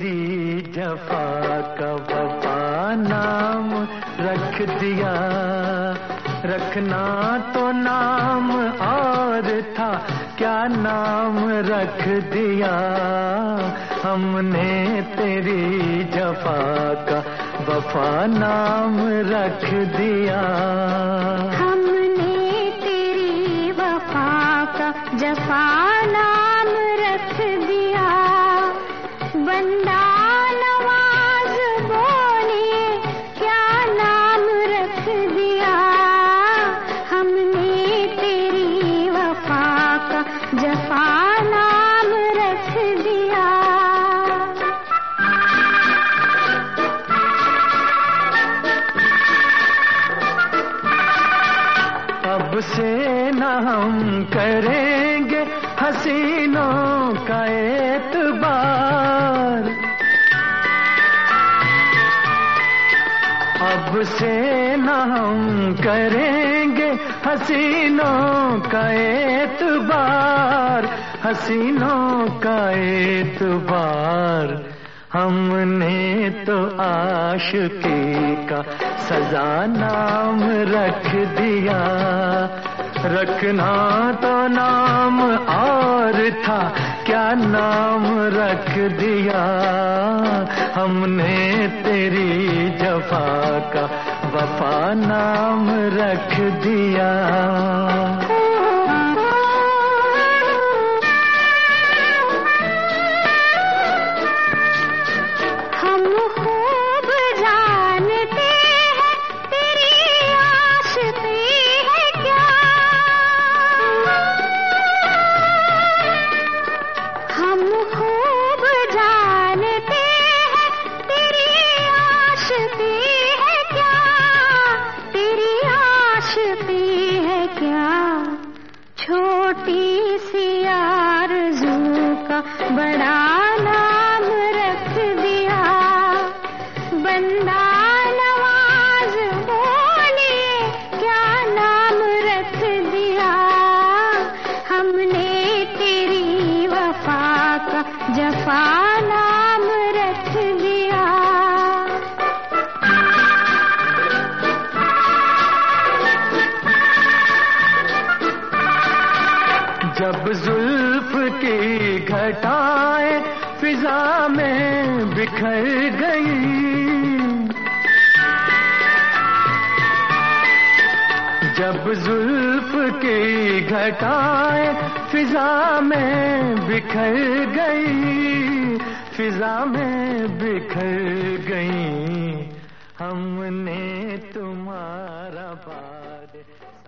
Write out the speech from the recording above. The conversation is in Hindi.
तेरी जफा का वफा नाम रख दिया। रखना तो नाम और था, क्या नाम रख दिया। हमने तेरी जफा का वफा नाम रख दिया। हमने तेरी वफा का जफा नाम रख दिया। बंदा नवाज बोले क्या नाम रख दिया। हमने तेरी वफा का जफा नाम रख दिया। अब से न हम करेंगे हसीनों का एतबार। अब से न हम करेंगे हसीनों का एतबार। हसीनों का एतबार। हमने तो आशिकी का सजा नाम रख दिया। रखना तो नाम और था, क्या नाम रख दिया। हमने तेरी जफा का वफा नाम रख दिया। छोटी सी आरज़ू का बड़ा नाम रख दिया। बंदा नवाज बोले क्या नाम रख दिया। हमने तेरी वफा का जफा नाम रख दिया। जब जुल्फ की घटाएं फिजा में बिखर गई। जब जुल्फ की घटाएं फिजा में बिखर गई। फिजा में बिखर गई। हमने तुम्हारा बार